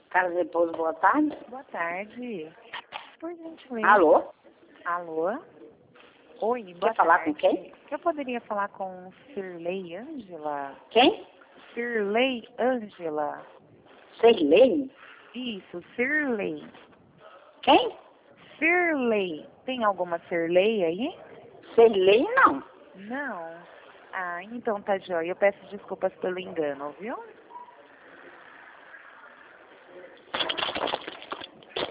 Casa de Repouso, boa tarde. Boa tarde. Por gentileza. Alô? Alô? Oi, boa Quer falar tarde. com quem? Eu poderia falar com Sirlei Ângela? Quem? Sirlei Ângela. Sirlei? Isso, Sirlei. Quem? Sirlei. Tem alguma Sirlei aí? Sirlei não. Não. Ah, então tá jóia. Eu peço desculpas pelo engano, viu?